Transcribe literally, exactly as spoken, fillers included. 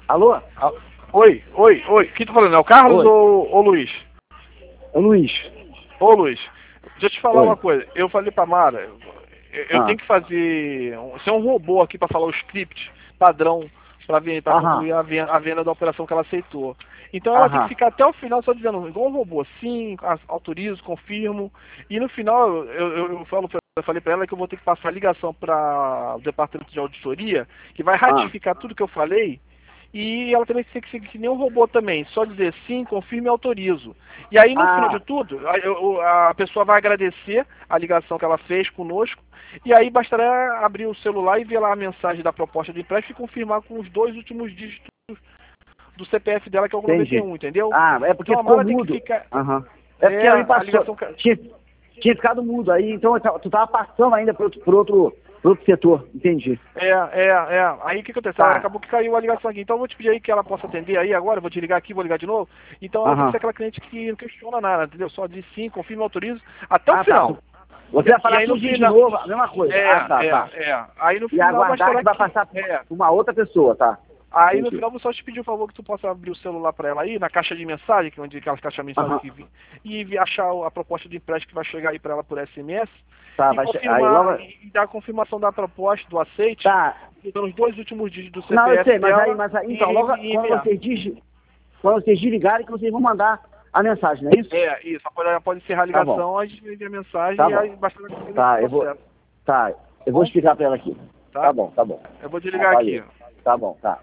Alô? Ah, oi, oi, oi. Quem tá falando? É o Carlos Oi. ou o Luiz? É o Luiz. Ô Luiz, deixa eu te falar Oi. uma coisa. Eu falei pra Mara, eu, eu Ah. tenho que fazer. um- Ser um robô aqui pra falar o script padrão pra, vir, pra Aham. concluir a venda, a venda da operação que ela aceitou. Então ela tem que Aham. ficar até o final só dizendo, igual um robô, sim, a- autorizo, confirmo. E no final eu, eu, eu falo pra, eu falei pra ela que eu vou ter que passar a ligação para o departamento de auditoria, que vai Ah. ratificar tudo que eu falei. E ela também tem que ser que nem um robô também, só dizer sim, confirme e autorizo. E aí no final Ah. de tudo, a, eu- a pessoa vai agradecer a ligação que ela fez conosco, e aí bastará abrir o celular e ver lá a mensagem da proposta de empréstimo e confirmar com os dois últimos dígitos do C P F dela, que é o noventa e Entendi. um, entendeu? Ah, é porque Então a ficou Mara tem que mudo. ficar. Aham. É porque É, ela me a passou. ligação. que- Tinha, tinha ficado mudo aí, então eu tava- tu tava passando ainda por outro, por outro, por outro setor. Entendi. É, é, é. Aí o que aconteceu? Tá. Acabou que caiu a ligação aqui. Então eu vou te pedir aí que ela possa atender aí agora. Eu vou te ligar aqui, vou ligar de novo. Então ela tem que Aham. ser aquela cliente que não questiona nada, entendeu? Só diz sim, confirma, autoriza, até Ah, o final. tá. Você vai E falar aí no tudo de final. novo, a mesma coisa. É, Ah, tá, é, tá. é. Aí no E final aguardar que vai passar que. É. por uma outra pessoa, tá? Aí no Entendi. final eu vou só te pedir o favor que tu possa abrir o celular para ela aí, na caixa de mensagem, que é onde aquelas caixas de mensagem Aham. que vi, e vi- achar a proposta de empréstimo que vai chegar aí para ela por S M S, Tá, e vai che- aí confirmar, logo. e dar a confirmação da proposta, do aceite, Tá. dando os dois últimos dígitos do Não, eu C P F sei, mas dela, aí, mas aí, e, então, logo e quando enviar. vocês, dig... quando vocês desligarem, que vocês vão mandar a mensagem, não é isso? É, isso, pode, pode encerrar a Tá bom. ligação, a gente envia a mensagem Tá e bom. aí basta concluir Tá, esse eu vou. processo. Tá, eu vou Bom? explicar pra ela aqui. Tá? Tá bom, tá bom. Eu vou Tá, desligar aqui. valeu. Tá bom, tá.